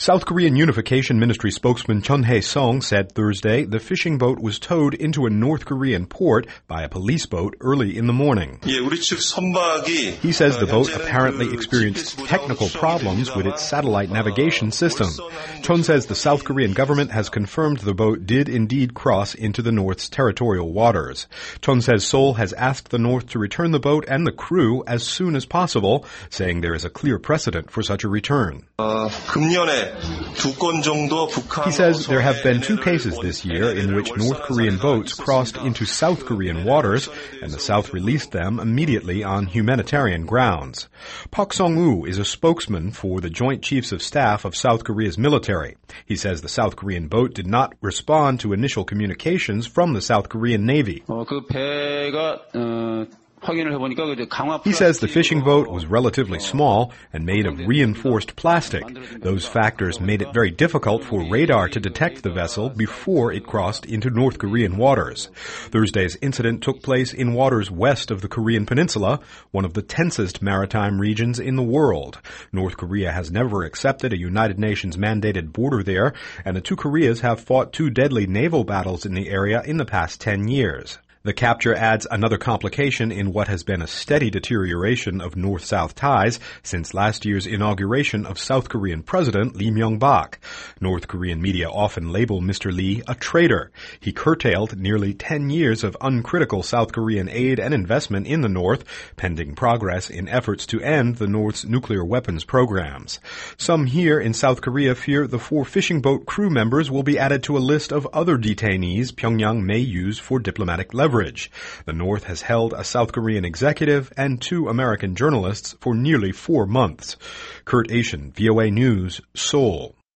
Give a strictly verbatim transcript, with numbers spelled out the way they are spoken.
South Korean Unification Ministry spokesman Chun Hae-sung said Thursday the fishing boat was towed into a North Korean port by a police boat early in the morning. He says the boat apparently experienced technical problems with its satellite navigation system. Chun says the South Korean government has confirmed the boat did indeed cross into the North's territorial waters. Chun says Seoul has asked the North to return the boat and the crew as soon as possible, saying there is a clear precedent for such a return. He says there have been two cases this year in which North Korean boats crossed into South Korean waters, and the South released them immediately on humanitarian grounds. Park Sung-woo is a spokesman for the Joint Chiefs of Staff of South Korea's military. He says the South Korean boat did not respond to initial communications from the South Korean Navy. He says the fishing boat was relatively small and made of reinforced plastic. Those factors made it very difficult for radar to detect the vessel before it crossed into North Korean waters. Thursday's incident took place in waters west of the Korean peninsula, one of the tensest maritime regions in the world. North Korea has never accepted a United Nations mandated border there, and the two Koreas have fought two deadly naval battles in the area in the past ten years. The capture adds another complication in what has been a steady deterioration of North-South ties since last year's inauguration of South Korean President Lee Myung-bak. North Korean media often label Mister Lee a traitor. He curtailed nearly ten years of uncritical South Korean aid and investment in the North, pending progress in efforts to end the North's nuclear weapons programs. Some here in South Korea fear the four fishing boat crew members will be added to a list of other detainees Pyongyang may use for diplomatic leverage. The North has held a South Korean executive and two American journalists for nearly four months. Kurt Asian, V O A News, Seoul.